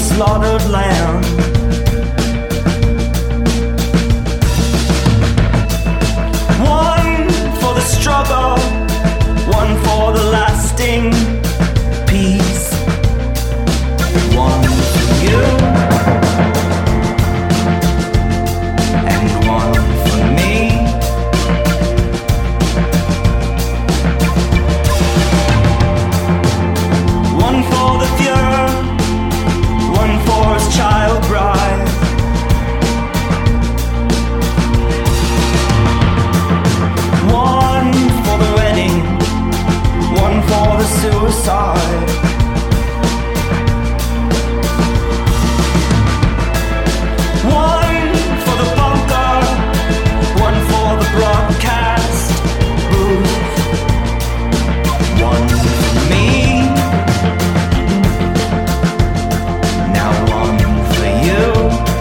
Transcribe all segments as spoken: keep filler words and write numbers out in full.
slaughtered lamb. One for the struggle, one for the lasting peace. One for you, and one for me. One for the Fuhrer, one for his child bride. One for the wedding, one for the suicide. One for the bunker, one for the broadcast booth. One for me, now one for you.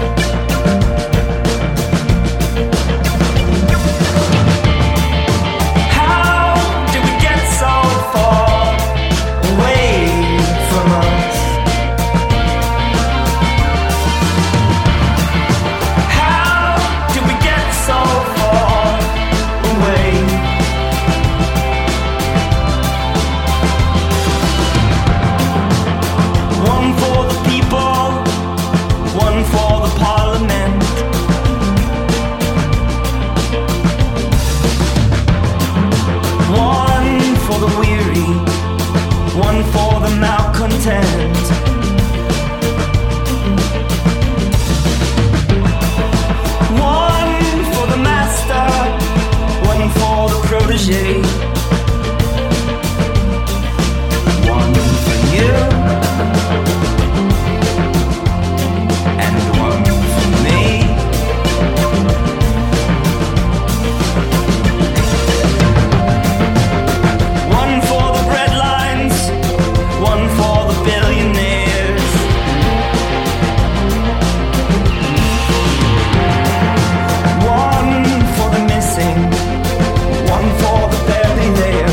How did we get so far away from us? How did we get so far away? One for the people, one for the parliament. One for the weary, one for the malcontent. One for the master, one for the protege. One for you, and one for me. One for the breadlines, one for the billionaires. One for the missing, one for the barely there.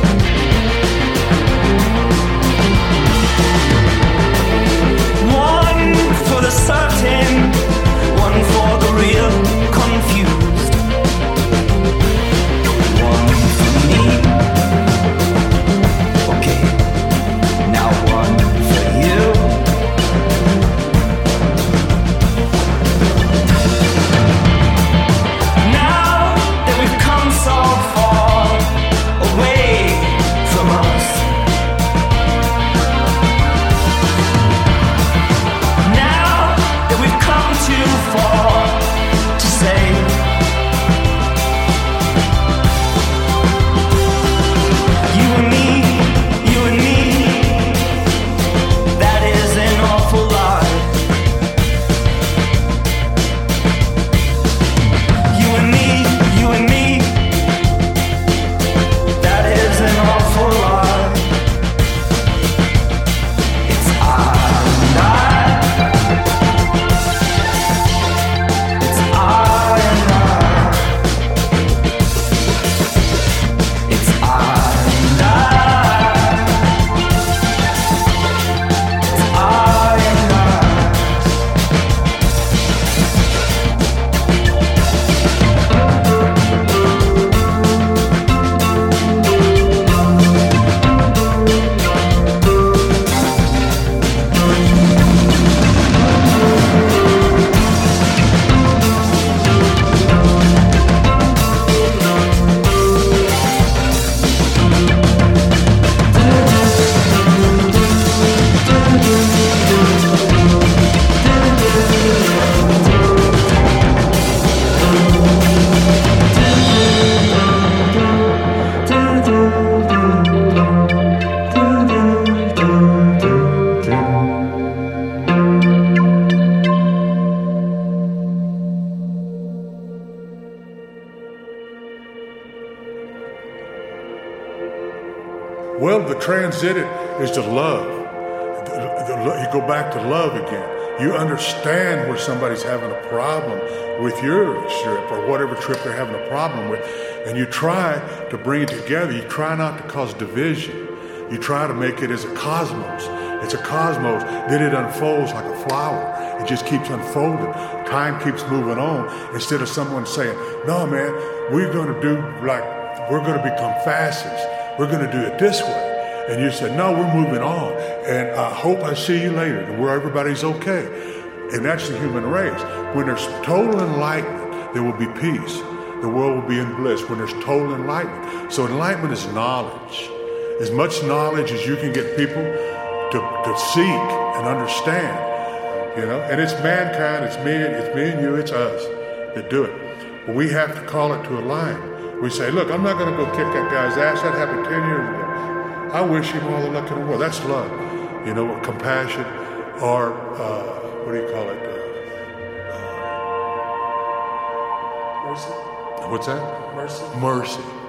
One for the certain, one for the real confused. One for me. Okay, now one for you. Now that we've come so far away from us, now that we've come too far to say, you and me, you and me, that is an awful lot. You and me, you and me, that is an awful lot. It's I and I. It's I and I. It's I and I. It's I and I. Well, the transitive is to love. The- the- You go back to love again. You understand where somebody's having a problem with your trip or whatever trip they're having a problem with, and you try to bring it together. You try not to cause division. you try to make it as a cosmos. It's a cosmos. Then it unfolds like a flower. It just keeps unfolding. Time keeps moving on. Instead of someone saying, no, man, we're going to do like, we're going to become fascists. We're going to do it this way. And you said, no, we're moving on. And I hope I see you later, where everybody's okay. And that's the human race. When there's total enlightenment, there will be peace. The world will be in bliss when there's total enlightenment. So enlightenment is knowledge. As much knowledge as you can get people to, to seek and understand. You know, and it's mankind, it's me, it's me and you, it's us that do it. But we have to call it to a line. We say, look, I'm not going to go kick that guy's ass. That happened ten years ago. I wish him all the luck in the world. That's love. You know, or compassion, or uh, what do you call it? Uh, Mercy. What's that? Mercy. Mercy.